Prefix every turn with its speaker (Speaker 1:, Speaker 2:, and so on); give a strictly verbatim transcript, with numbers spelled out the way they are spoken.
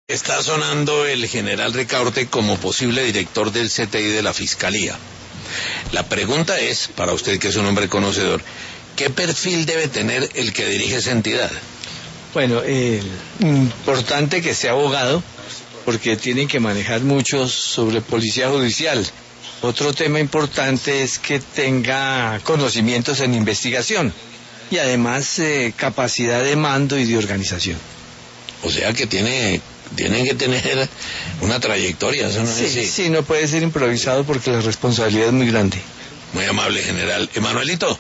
Speaker 1: Está sonando el general Ricaurte como posible director del C T I de la Fiscalía. La pregunta es, para usted que es un hombre conocedor, ¿qué perfil debe tener el que dirige esa entidad?
Speaker 2: Bueno, eh, importante que sea abogado, porque tienen que manejar mucho sobre policía judicial. Otro tema importante es que tenga conocimientos en investigación y además eh, capacidad de mando y de organización.
Speaker 1: O sea que tiene... Tienen que tener una trayectoria, ¿eso no es
Speaker 2: Sí,
Speaker 1: así?
Speaker 2: sí, no puede ser improvisado porque la responsabilidad es muy grande.
Speaker 1: Muy amable, general. Emanuelito.